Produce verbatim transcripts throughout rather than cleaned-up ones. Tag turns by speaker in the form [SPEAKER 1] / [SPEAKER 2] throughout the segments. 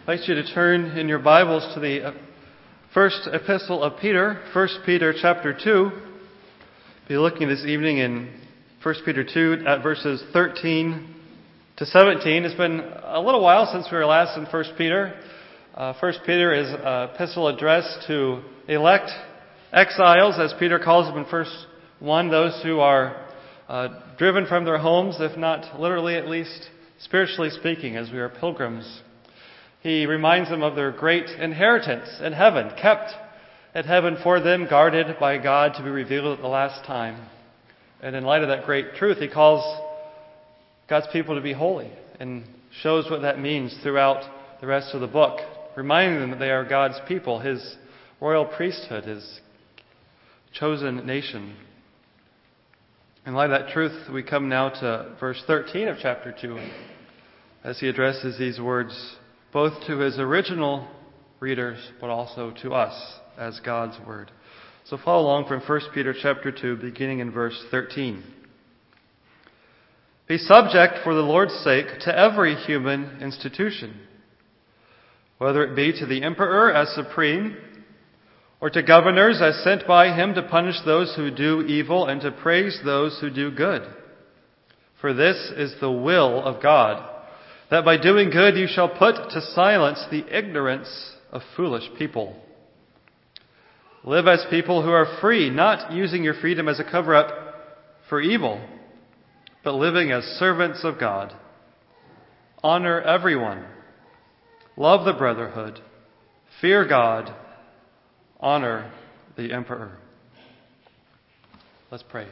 [SPEAKER 1] I invite you to turn in your Bibles to the first epistle of Peter, First Peter chapter two. We'll be looking this evening in First Peter two at verses thirteen to seventeen. It's been a little while since we were last in First Peter. Uh, First Peter is an epistle addressed to elect exiles, as Peter calls them in First one, those who are uh, driven from their homes, if not literally, at least spiritually speaking, as we are pilgrims. He reminds them of their great inheritance in heaven, kept at heaven for them, guarded by God to be revealed at the last time. And in light of that great truth, he calls God's people to be holy and shows what that means throughout the rest of the book, reminding them that they are God's people, His royal priesthood, His chosen nation. In light of that truth, we come now to verse thirteen of chapter two, as he addresses these words both to his original readers, but also to us as God's word. So follow along from First Peter chapter two, beginning in verse thirteen. Be subject for the Lord's sake to every human institution, whether it be to the emperor as supreme, or to governors as sent by him to punish those who do evil and to praise those who do good. For this is the will of God, that by doing good you shall put to silence the ignorance of foolish people. Live as people who are free, not using your freedom as a cover-up for evil, but living as servants of God. Honor everyone. Love the brotherhood. Fear God. Honor the emperor. Let's pray.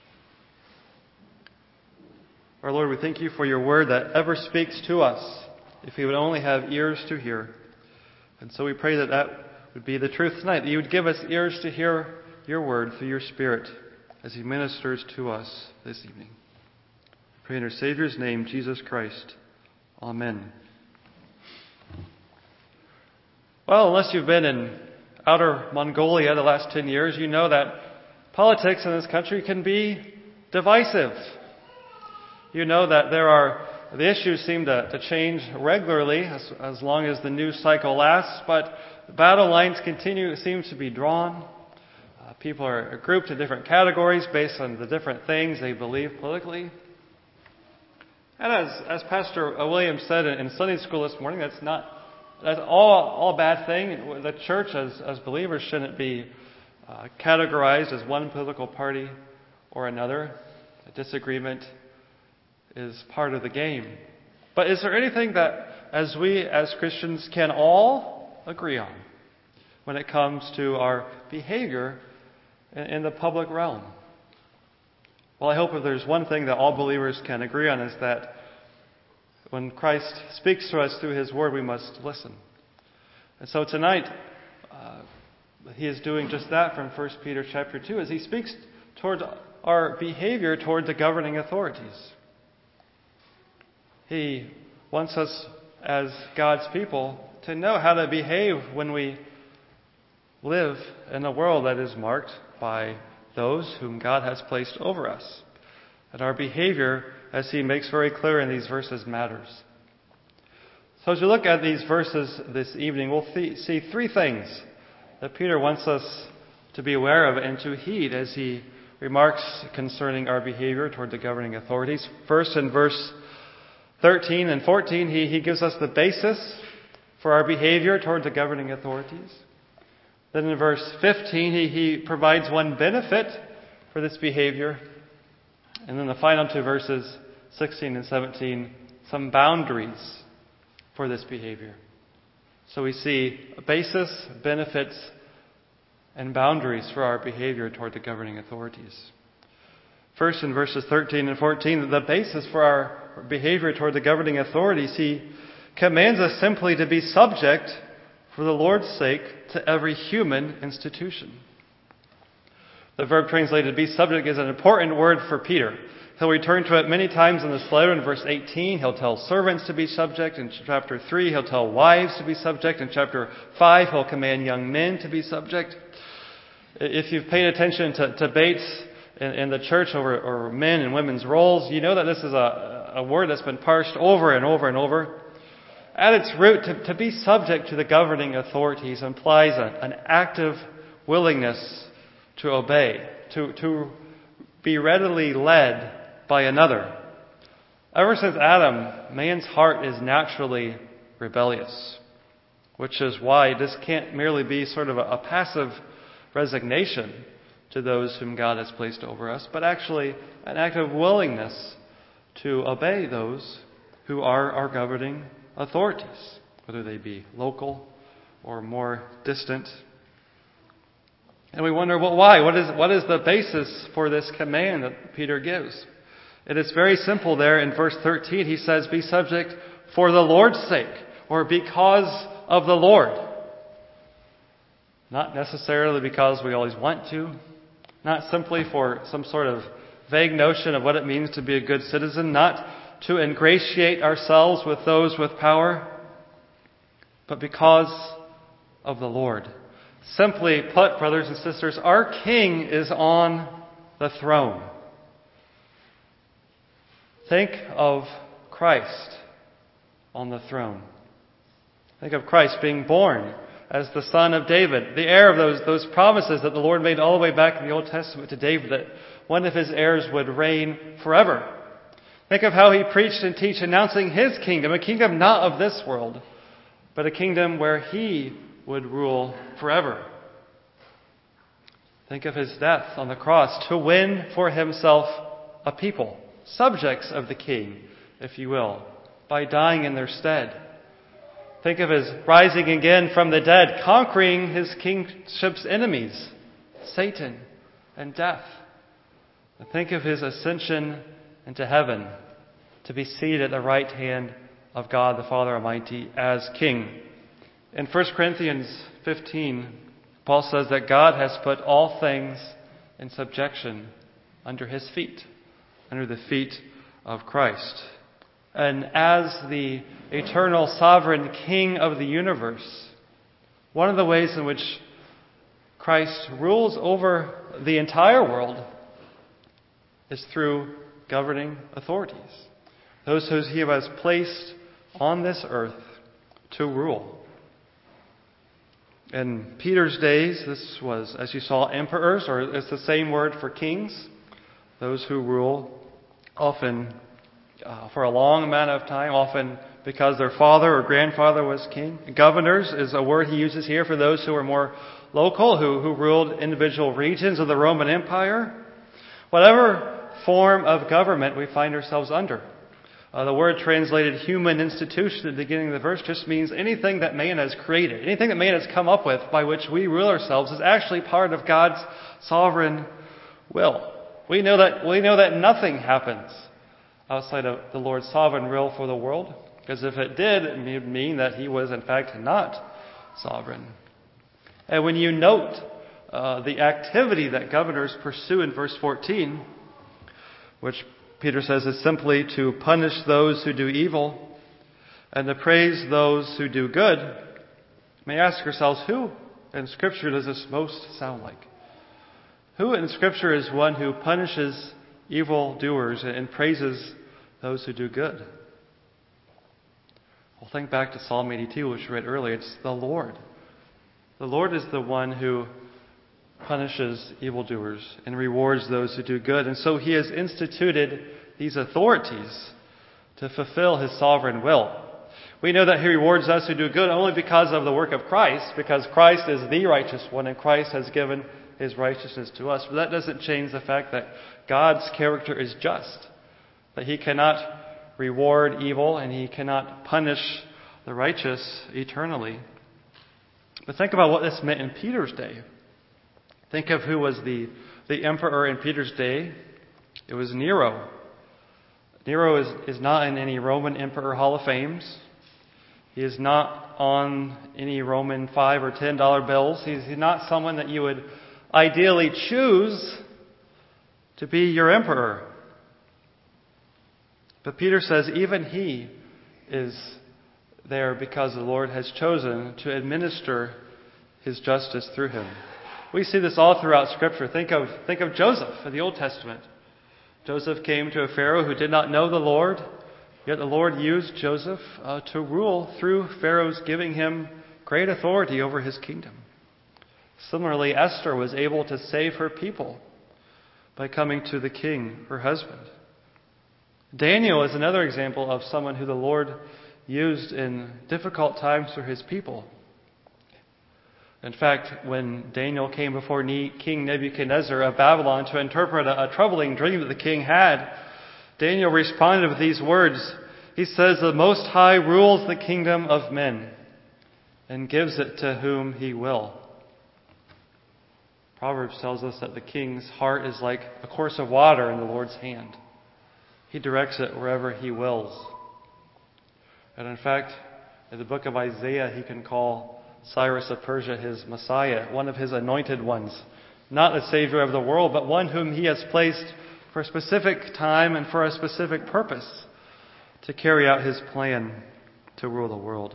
[SPEAKER 1] Our Lord, we thank you for your word that ever speaks to us, if we would only have ears to hear. And so we pray that that would be the truth tonight, that you would give us ears to hear your word through your Spirit as he ministers to us this evening. We pray in our Savior's name, Jesus Christ. Amen. Well, unless you've been in outer Mongolia the last ten years, you know that politics in this country can be divisive. You know that there are, the issues seem to, to change regularly as, as long as the news cycle lasts, but the battle lines continue, seem to be drawn. Uh, people are grouped in different categories based on the different things they believe politically. And as, as Pastor Williams said in, in Sunday school this morning, that's not, that's all, all a bad thing. The church as, as believers shouldn't be uh, categorized as one political party or another. A disagreement is part of the game. But is there anything that as we as Christians can all agree on when it comes to our behavior in, in the public realm? Well, I hope if there's one thing that all believers can agree on, is that when Christ speaks to us through his word, we must listen. And so tonight, uh, he is doing just that from First Peter chapter two, as he speaks toward our behavior toward the governing authorities. He wants us as God's people to know how to behave when we live in a world that is marked by those whom God has placed over us. And our behavior, as he makes very clear in these verses, matters. So as we look at these verses this evening, we'll th- see three things that Peter wants us to be aware of and to heed as he remarks concerning our behavior toward the governing authorities. First, in verse thirteen and fourteen, he, he gives us the basis for our behavior toward the governing authorities. Then in verse fifteen, he, he provides one benefit for this behavior. And then the final two verses, sixteen and seventeen, some boundaries for this behavior. So we see a basis, benefits, and boundaries for our behavior toward the governing authorities. First, in verses thirteen and fourteen, the basis for our behavior toward the governing authorities, he commands us simply to be subject for the Lord's sake to every human institution. The verb translated be subject is an important word for Peter. He'll return to it many times in this letter. In verse eighteen, he'll tell servants to be subject. In chapter three, he'll tell wives to be subject. In chapter five, he'll command young men to be subject. If you've paid attention to debates in, in the church over, over men and women's roles, you know that this is a, a word that's been parsed over and over and over. at its root, to, to be subject to the governing authorities implies a, an active willingness to obey, to, to be readily led by another. Ever since Adam, man's heart is naturally rebellious, which is why this can't merely be sort of a, a passive resignation to those whom God has placed over us, but actually an active willingness to obey those who are our governing authorities, whether they be local or more distant. And we wonder, well, why? What is, what is the basis for this command that Peter gives? It is very simple there in verse thirteen. He says, be subject for the Lord's sake, or because of the Lord. Not necessarily because we always want to, not simply for some sort of vague notion of what it means to be a good citizen, not to ingratiate ourselves with those with power, but because of the Lord. Simply put, brothers and sisters, our King is on the throne. Think of Christ on the throne. Think of Christ being born as the son of David, the heir of those, those promises that the Lord made all the way back in the Old Testament to David, that one of his heirs would reign forever. Think of how he preached and taught, announcing his kingdom, a kingdom not of this world, but a kingdom where he would rule forever. Think of his death on the cross to win for himself a people, subjects of the king, if you will, by dying in their stead. Think of his rising again from the dead, conquering his kingship's enemies, Satan and death. And think of his ascension into heaven, to be seated at the right hand of God the Father Almighty as King. In First Corinthians fifteen, Paul says that God has put all things in subjection under his feet, under the feet of Christ. And as the eternal sovereign King of the universe, one of the ways in which Christ rules over the entire world is through governing authorities, those who he has placed on this earth to rule. In Peter's days, this was, as you saw, emperors, or it's the same word for kings, those who rule often uh, for a long amount of time, often because their father or grandfather was king. Governors is a word he uses here for those who are more local, who, who ruled individual regions of the Roman Empire. Whatever form of government we find ourselves under. Uh, the word translated human institution at the beginning of the verse just means anything that man has created, anything that man has come up with by which we rule ourselves is actually part of God's sovereign will. We know that we know that nothing happens outside of the Lord's sovereign will for the world, because if it did, it would mean that he was in fact not sovereign. And when you note uh, the activity that governors pursue in verse fourteen, which Peter says is simply to punish those who do evil and to praise those who do good, may ask yourselves, who in Scripture does this most sound like? Who in Scripture is one who punishes evil doers and praises those who do good? Well, think back to Psalm eighty-two, which we read earlier. It's the Lord. The Lord is the one who punishes evildoers and rewards those who do good. And so he has instituted these authorities to fulfill his sovereign will. We know that he rewards us who do good only because of the work of Christ, because Christ is the righteous one and Christ has given his righteousness to us. But that doesn't change the fact that God's character is just, that he cannot reward evil and he cannot punish the righteous eternally. But think about what this meant in Peter's day. Think of who was the, the emperor in Peter's day. It was Nero. Nero is, is not in any Roman emperor hall of fames. He is not on any Roman five or ten dollar bills. He's, he's not someone that you would ideally choose to be your emperor. But Peter says even he is there because the Lord has chosen to administer his justice through him. We see this all throughout Scripture. Think of, think of Joseph in the Old Testament. Joseph came to a Pharaoh who did not know the Lord, Yet the Lord used Joseph uh, to rule through Pharaoh's giving him great authority over his kingdom. Similarly, Esther was able to save her people by coming to the king, her husband. Daniel is another example of someone who the Lord used in difficult times for his people. In fact, when Daniel came before King Nebuchadnezzar of Babylon to interpret a, a troubling dream that the king had, Daniel responded with these words. He says, "The Most High rules the kingdom of men and gives it to whom he will." Proverbs tells us that the king's heart is like a course of water in the Lord's hand. He directs it wherever he wills. And in fact, in the book of Isaiah, he can call Cyrus of Persia his Messiah, one of his anointed ones, not the Savior of the world, but one whom he has placed for a specific time and for a specific purpose to carry out his plan to rule the world.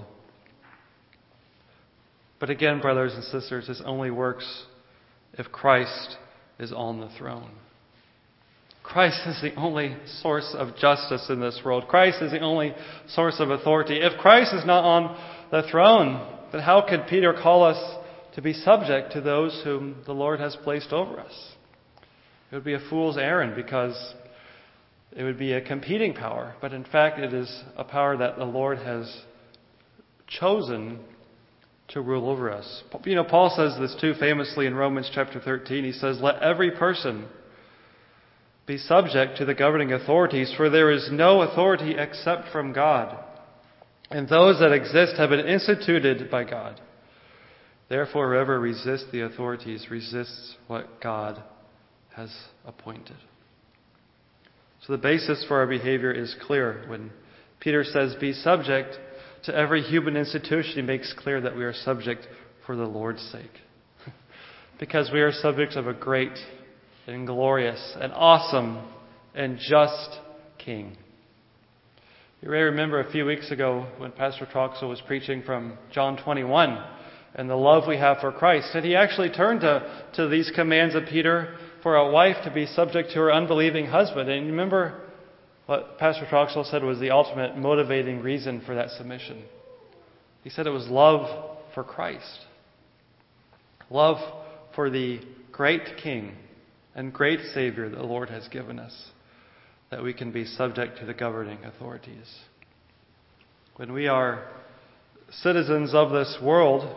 [SPEAKER 1] But again, brothers and sisters, this only works if Christ is on the throne. Christ is the only source of justice in this world. Christ is the only source of authority. If Christ is not on the throne, then how could Peter call us to be subject to those whom the Lord has placed over us? It would be a fool's errand, because it would be a competing power. But in fact, it is a power that the Lord has chosen to rule over us. You know, Paul says this too famously in Romans chapter thirteen. He says, "Let every person be subject to the governing authorities, for there is no authority except from God, and those that exist have been instituted by God. Therefore, whoever resists the authorities resists what God has appointed." So the basis for our behavior is clear. When Peter says, "Be subject to every human institution," he makes clear that we are subject for the Lord's sake. Because we are subjects of a great and glorious and awesome and just King. You may remember a few weeks ago when Pastor Troxel was preaching from John twenty-one and the love we have for Christ. And he actually turned to, to these commands of Peter for a wife to be subject to her unbelieving husband. And you remember what Pastor Troxel said was the ultimate motivating reason for that submission. He said it was love for Christ. Love for the great King and great Savior that the Lord has given us, that we can be subject to the governing authorities. When we are citizens of this world,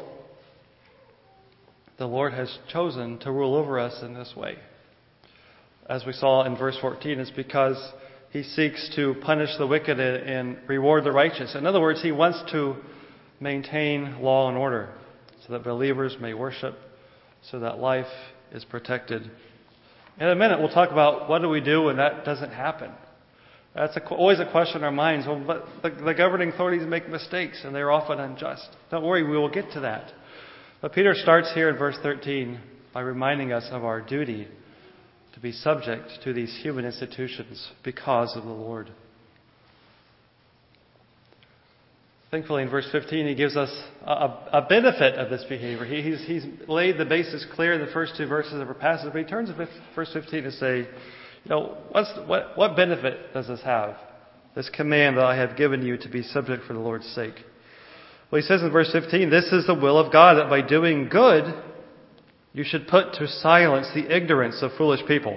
[SPEAKER 1] the Lord has chosen to rule over us in this way. As we saw in verse fourteen, it's because He seeks to punish the wicked and reward the righteous. In other words, He wants to maintain law and order so that believers may worship, so that life is protected. In a minute, we'll talk about what do we do when that doesn't happen. That's a, always a question in our minds. Well, but the, the governing authorities make mistakes, and they're often unjust. Don't worry, we will get to that. But Peter starts here in verse thirteen by reminding us of our duty to be subject to these human institutions because of the Lord. Thankfully, in verse fifteen, he gives us a, a benefit of this behavior. He, he's, he's laid the basis clear in the first two verses of our passage, but he turns to verse fifteen to say, you know, what's, what, what benefit does this have? This command that I have given you to be subject for the Lord's sake. Well, he says in verse fifteen, this is the will of God, that by doing good, you should put to silence the ignorance of foolish people.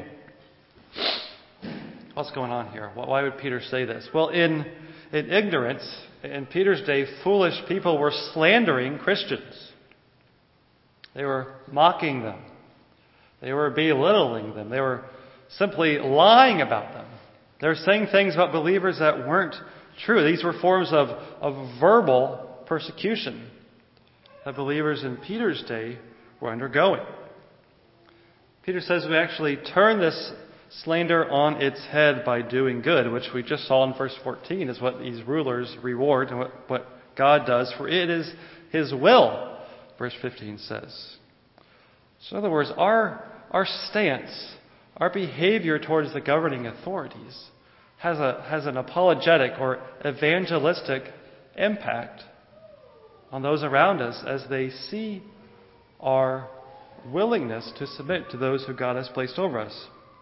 [SPEAKER 1] What's going on here? Why would Peter say this? Well, in, in ignorance, in Peter's day, foolish people were slandering Christians. They were mocking them. They were belittling them. They were simply lying about them. They were saying things about believers that weren't true. These were forms of, of verbal persecution that believers in Peter's day were undergoing. Peter says we actually turn this slander on its head by doing good, which we just saw in verse fourteen is what these rulers reward and what, what God does, for it is His will, verse fifteen says. So in other words, our, our stance, our behavior towards the governing authorities has a has an apologetic or evangelistic impact on those around us as they see our willingness to submit to those who God has placed over us.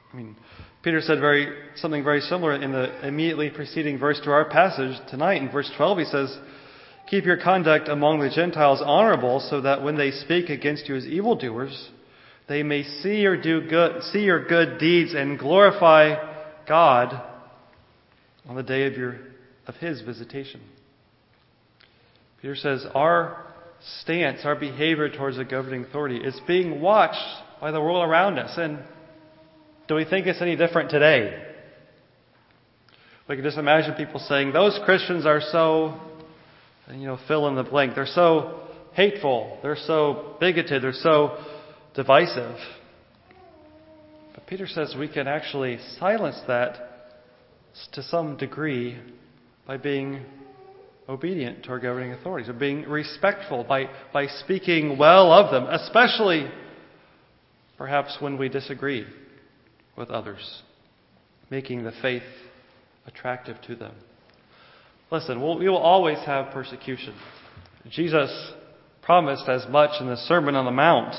[SPEAKER 1] I mean, Peter said very something very similar in the immediately preceding verse to our passage tonight. In verse twelve, he says, "Keep your conduct among the Gentiles honorable, so that when they speak against you as evildoers, they may see your do good, see your good deeds and glorify God on the day of your of His visitation." Peter says our stance, our behavior towards the governing authority is being watched by the world around us. And do we think it's any different today? We can just imagine people saying, "Those Christians are so," you know, fill in the blank. They're so hateful. They're so bigoted. They're so divisive. But Peter says we can actually silence that to some degree by being obedient to our governing authorities, or being respectful, by, by speaking well of them, especially perhaps when we disagree with others, making the faith attractive to them. Listen, we'll, we will always have persecution. Jesus promised as much in the Sermon on the Mount.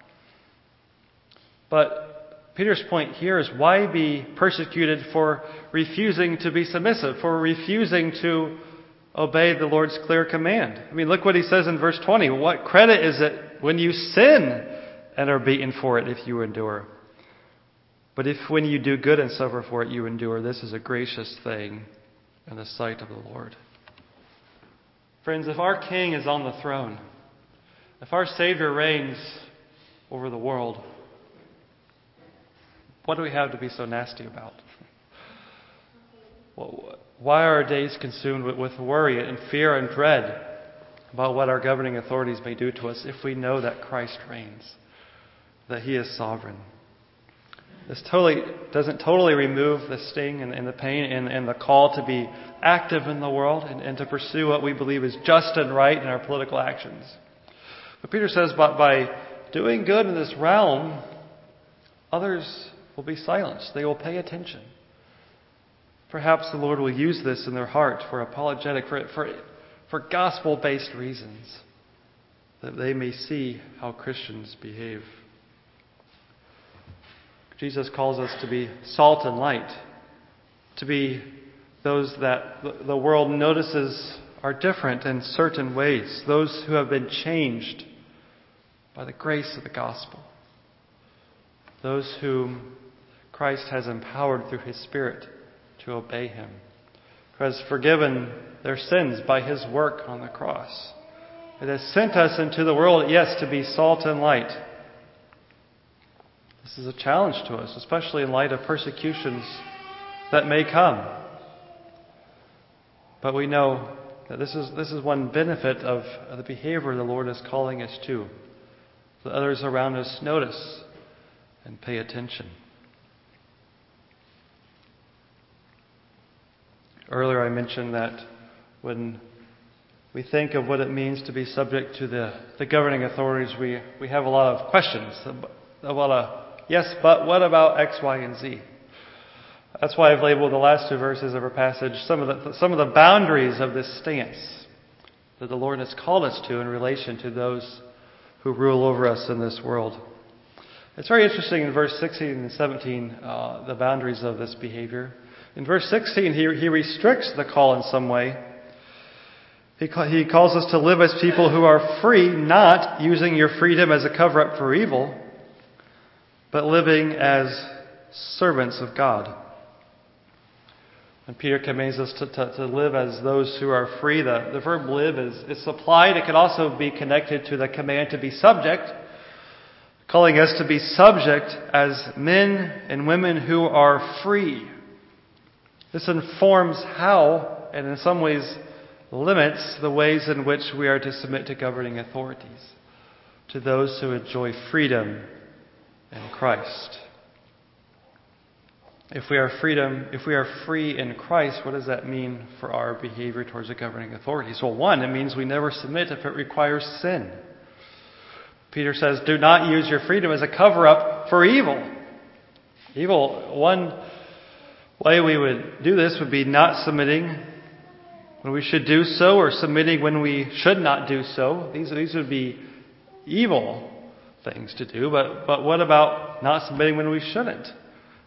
[SPEAKER 1] But Peter's point here is, why be persecuted for refusing to be submissive, for refusing to obey the Lord's clear command? I mean, look what he says in verse twenty. "What credit is it when you sin and are beaten for it if you endure? But if when you do good and suffer for it you endure, this is a gracious thing in the sight of the Lord." Friends, if our King is on the throne, if our Savior reigns over the world, what do we have to be so nasty about? Why are our days consumed with worry and fear and dread about what our governing authorities may do to us if we know that Christ reigns, that He is sovereign? This totally doesn't totally remove the sting and, and the pain and, and the call to be active in the world and, and to pursue what we believe is just and right in our political actions. But Peter says, but by doing good in this realm, others will be silenced. They will pay attention. Perhaps the Lord will use this in their heart for apologetic, for, for, for gospel-based reasons, that they may see how Christians behave. Jesus calls us to be salt and light, to be those that the world notices are different in certain ways, those who have been changed by the grace of the gospel, those whom Christ has empowered through His Spirit to obey Him, who has forgiven their sins by His work on the cross. It has sent us into the world, yes, to be salt and light. This is a challenge to us, especially in light of persecutions that may come. But we know that this is this is one benefit of the behavior the Lord is calling us to, that others around us notice and pay attention. Earlier I mentioned that when we think of what it means to be subject to the, the governing authorities, we, we have a lot of questions. A lot of, yes, but what about X, Y, and Z? That's why I've labeled the last two verses of our passage some of the, some of the boundaries of this stance that the Lord has called us to in relation to those who rule over us in this world. It's very interesting in verse sixteen and seventeen, uh, the boundaries of this behavior. In verse sixteen, he, he restricts the call in some way. He, he calls us to live as people who are free, not using your freedom as a cover-up for evil, but living as servants of God. And Peter commands us to, to, to live as those who are free. The, the verb live is, is supplied. It can also be connected to the command to be subject, calling us to be subject as men and women who are free. This informs how, and in some ways limits, the ways in which we are to submit to governing authorities, to those who enjoy freedom in Christ. If we are freedom, if we are free in Christ, what does that mean for our behavior towards the governing authorities? Well, one, it means we never submit if it requires sin. Peter says, do not use your freedom as a cover-up for evil. Evil, one way we would do this would be not submitting when we should do so, or submitting when we should not do so. These, these would be evil things to do, but, but what about not submitting when we shouldn't?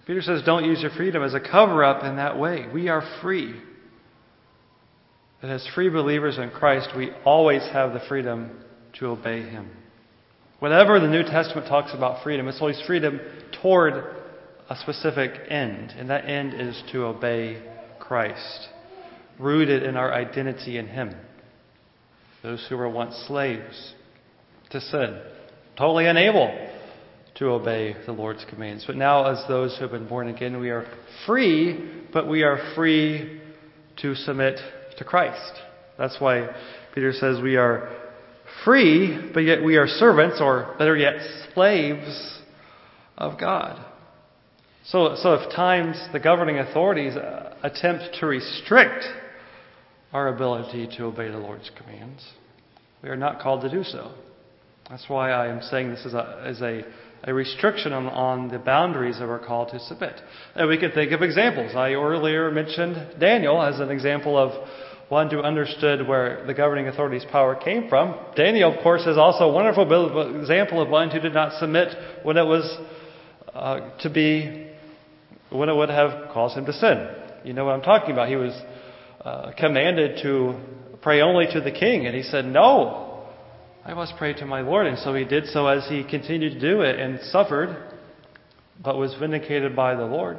[SPEAKER 1] Peter says, don't use your freedom as a cover-up in that way. We are free. And as free believers in Christ, we always have the freedom to obey Him. Whenever the New Testament talks about freedom, it's always freedom toward a specific end. And that end is to obey Christ, rooted in our identity in Him. Those who were once slaves to sin, totally unable to obey the Lord's commands. But now as those who have been born again, we are free, but we are free to submit to Christ. That's why Peter says we are free, but yet we are servants, or better yet, slaves of God. So, so if times the governing authorities attempt to restrict our ability to obey the Lord's commands, we are not called to do so. That's why I am saying this is a, is a, a restriction on, on the boundaries of our call to submit. And we could think of examples. I earlier mentioned Daniel as an example of one who understood where the governing authority's power came from. Daniel, of course, is also a wonderful example of one who did not submit when it was uh, to be, when it would have caused him to sin. You know what I'm talking about. He was uh, commanded to pray only to the king, and he said, no, I must pray to my Lord. And so he did so as he continued to do it and suffered, but was vindicated by the Lord.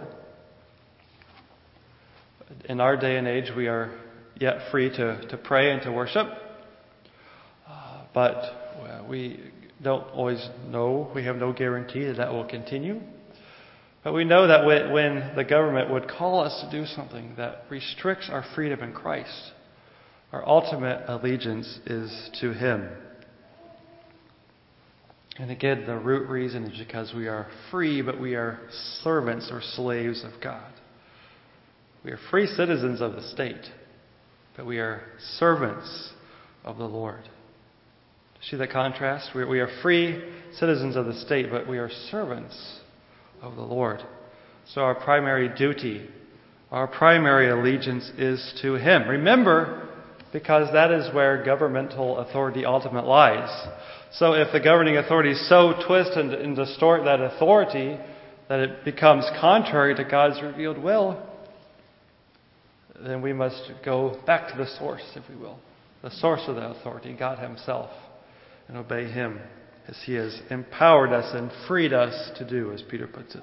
[SPEAKER 1] In our day and age, we are yet free to, to pray and to worship. Uh, but we don't always know, we have no guarantee that that will continue. But we know that when, when the government would call us to do something that restricts our freedom in Christ, our ultimate allegiance is to Him. And again, the root reason is because we are free, but we are servants or slaves of God. We are free citizens of the state, but we are servants of the Lord. See the contrast? We are, we are free citizens of the state, but we are servants of the Lord. So our primary duty, our primary allegiance is to Him. Remember, because that is where governmental authority ultimately lies. So if the governing authorities so twist and, and distort that authority that it becomes contrary to God's revealed will, then we must go back to the source, if we will. The source of the authority, God Himself, and obey Him as He has empowered us and freed us to do, as Peter puts it.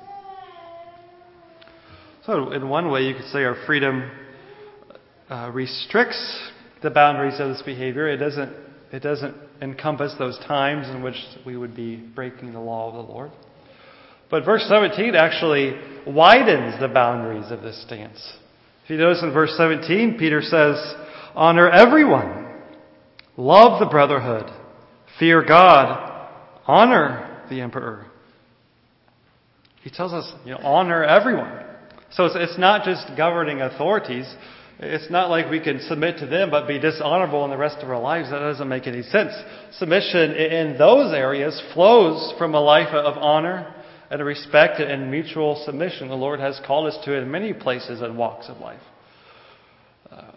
[SPEAKER 1] So in one way, you could say our freedom uh, restricts the boundaries of this behavior. It doesn't, it doesn't encompass those times in which we would be breaking the law of the Lord. But verse seventeen actually widens the boundaries of this stance. If you notice in verse seventeen, Peter says, honor everyone, love the brotherhood, fear God, honor the emperor. He tells us, you know, honor everyone. So it's, it's not just governing authorities. It's not like we can submit to them but be dishonorable in the rest of our lives. That doesn't make any sense. Submission in those areas flows from a life of honor and respect and mutual submission. The Lord has called us to it in many places and walks of life. Uh,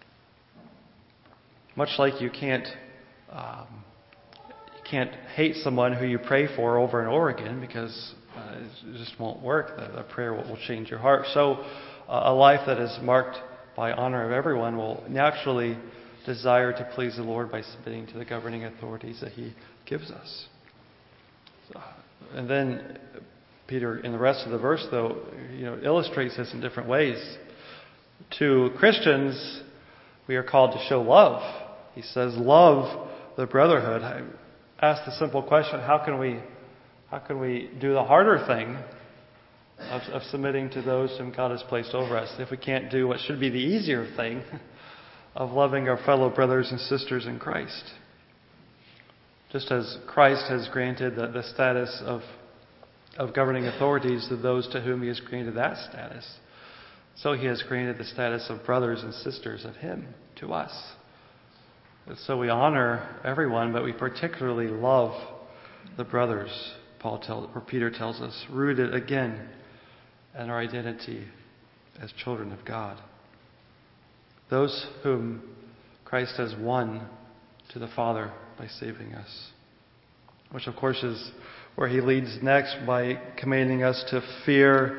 [SPEAKER 1] much like you can't um, you can't hate someone who you pray for over and over again because uh, it just won't work. The, the prayer will, will change your heart. So uh, a life that is marked by honor of everyone will naturally desire to please the Lord by submitting to the governing authorities that He gives us. So, and then Peter, in the rest of the verse, though, you know, illustrates this in different ways. To Christians, we are called to show love. He says, love the brotherhood. I ask the simple question, how can we how can we do the harder thing of, of submitting to those whom God has placed over us if we can't do what should be the easier thing of loving our fellow brothers and sisters in Christ? Just as Christ has granted the, the status of of governing authorities to those to whom He has granted that status, so He has granted the status of brothers and sisters of Him to us. And so we honor everyone, but we particularly love the brothers, Paul tells, or Peter tells us, rooted again in our identity as children of God. Those whom Christ has won to the Father by saving us. Which of course is where He leads next by commanding us to fear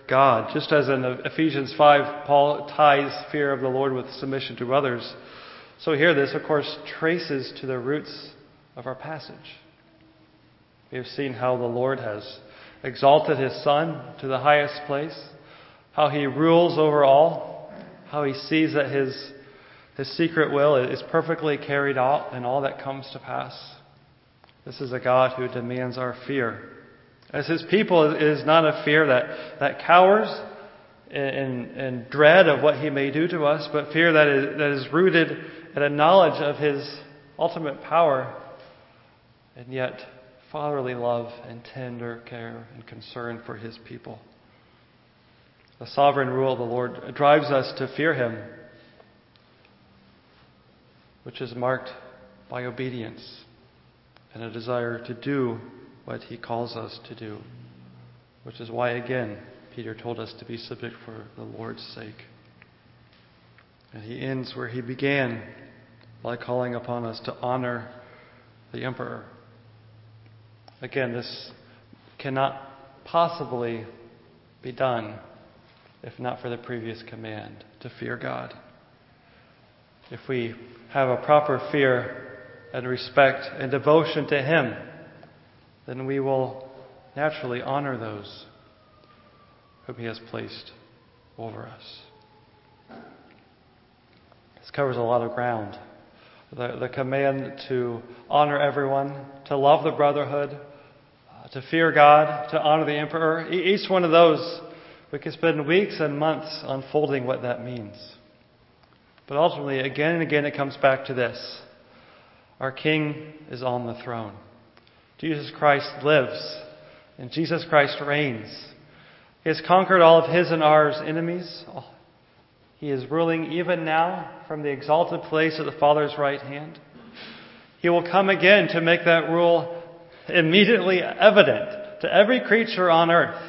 [SPEAKER 1] God. Just as in Ephesians five, Paul ties fear of the Lord with submission to others. So here this, of course, traces to the roots of our passage. We have seen how the Lord has exalted His Son to the highest place, how He rules over all, how He sees that His, His secret will is perfectly carried out in all that comes to pass. This is a God who demands our fear. As His people, it is not a fear that, that cowers in, in dread of what He may do to us, but fear that is, that is rooted in a knowledge of His ultimate power, and yet fatherly love and tender care and concern for His people. The sovereign rule of the Lord drives us to fear Him, which is marked by obedience and a desire to do what He calls us to do, which is why, again, Peter told us to be subject for the Lord's sake. And he ends where he began, by calling upon us to honor the emperor. Again, this cannot possibly be done if not for the previous command to fear God. If we have a proper fear and respect and devotion to Him, then we will naturally honor those whom He has placed over us. This covers a lot of ground. The, the command to honor everyone, to love the brotherhood, uh, to fear God, to honor the emperor. E- each one of those, we could spend weeks and months unfolding what that means. But ultimately, again and again, it comes back to this. Our King is on the throne. Jesus Christ lives, and Jesus Christ reigns. He has conquered all of His and ours enemies. He is ruling even now from the exalted place at the Father's right hand. He will come again to make that rule immediately evident to every creature on earth.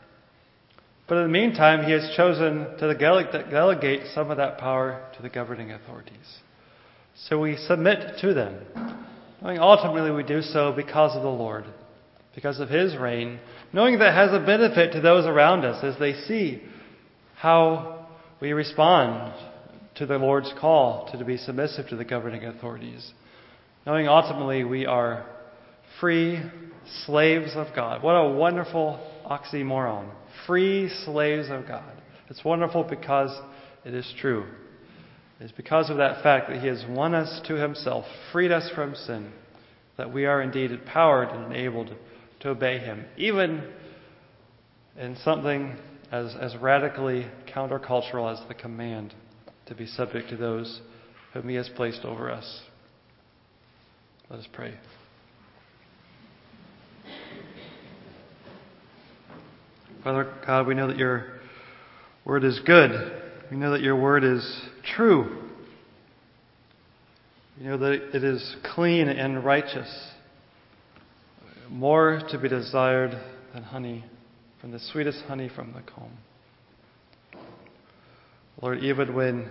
[SPEAKER 1] But in the meantime, He has chosen to delegate some of that power to the governing authorities. So we submit to them, knowing ultimately we do so because of the Lord, because of His reign, knowing that has a benefit to those around us as they see how we respond to the Lord's call to be submissive to the governing authorities, knowing ultimately we are free slaves of God. What a wonderful oxymoron. Free slaves of God. It's wonderful because it is true. It's because of that fact that He has won us to Himself, freed us from sin, that we are indeed empowered and enabled to obey Him, even in something as, as radically countercultural as the command to be subject to those whom He has placed over us. Let us pray. Father God, we know that Your Word is good. We know that Your Word is true. We know that it is clean and righteous, more to be desired than honey, from the sweetest honey from the comb. Lord, even when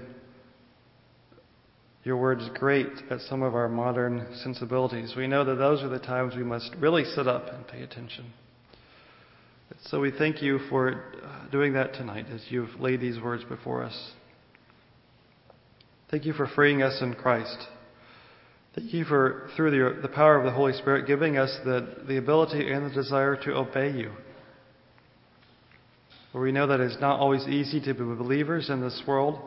[SPEAKER 1] Your Word is great at some of our modern sensibilities, we know that those are the times we must really sit up and pay attention. So we thank You for doing that tonight as You've laid these words before us. Thank You for freeing us in Christ. Thank You for, through the, the power of the Holy Spirit, giving us the, the ability and the desire to obey You. For we know that it's not always easy to be believers in this world.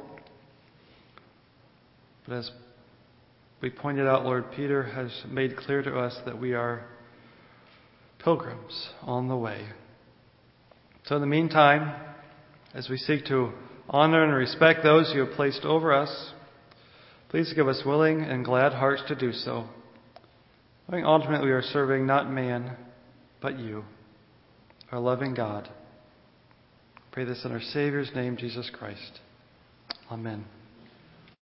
[SPEAKER 1] But as we pointed out, Lord, Peter has made clear to us that we are pilgrims on the way. So in the meantime, as we seek to honor and respect those You have placed over us, please give us willing and glad hearts to do so. Knowing ultimately we are serving not man, but You, our loving God. Pray this in our Savior's name, Jesus Christ. Amen.